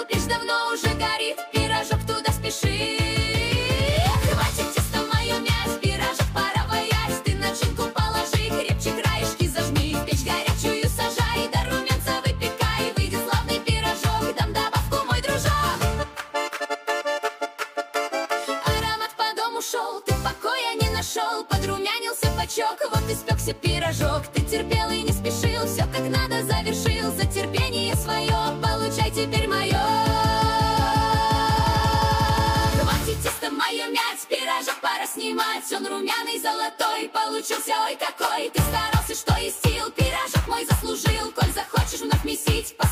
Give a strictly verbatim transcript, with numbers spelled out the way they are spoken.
пошел, печь давно уже горит, пирожок туда спеши. Хватит тесто мое мять, пирожок пора ваять. Ты начинку положи, крепче краешки зажми, в печь горячую сажай, до румянца выпекай. Выйдет славный пирожок, дам добавку, мой дружок. Аромат по дому шел, ты покоя не нашел, подрумянился бачок, вот испекся пирожок. Ты терпел и не спешил, все как надо завершил, за терпение свое получай теперь мое. Хватит тесто мое мять, пирожок пора снимать. Он румяный, золотой, получился ой какой. Ты старался, что есть сил, пирожок мой заслужил. Коль захочешь вновь месить,